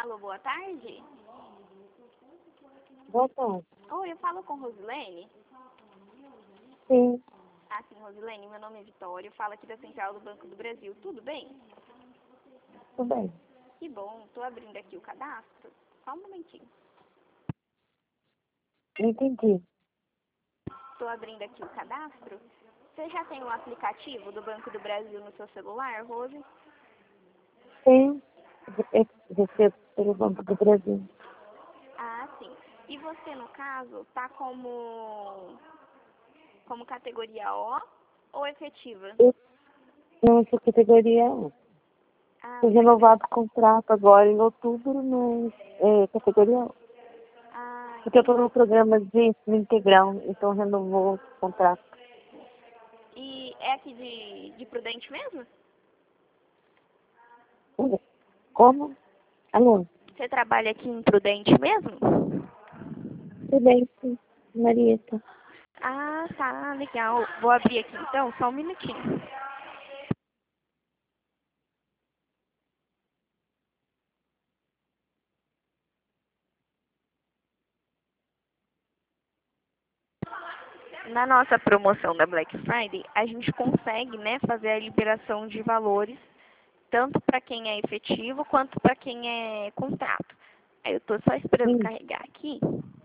Alô, boa tarde. Boa tarde. Oi, eu falo com Rosilene. Sim, Ah, sim, Rosilene, meu nome é Vitória, eu falo aqui da Central do Banco do Brasil. Tudo bem? tudo bem. Que bom, tô abrindo aqui o cadastro. Só um momentinho. Entendi. Tô abrindo aqui o cadastro. Você já tem o aplicativo do Banco do Brasil no seu celular, Rose? Sim, recebo pelo Banco do Brasil. Ah, sim. E você, no caso, tá como categoria O ou efetiva? Eu não sou categoria 1. Ah, Foi você é renovado o contrato agora em outubro, mas é categoria 1. Ah, Porque eu estou entendi. no programa de ensino integral, então renovou o contrato. E é aqui de Prudente mesmo? Como? Alô? Você trabalha aqui em Prudente mesmo? Tudo bem, sim. Marieta. Ah, tá, legal. Vou abrir aqui então, só um minutinho. Na nossa promoção da Black Friday, a gente consegue, né, fazer a liberação de valores, tanto para quem é efetivo quanto para quem é contrato. Aí eu tô só esperando Sim. carregar aqui.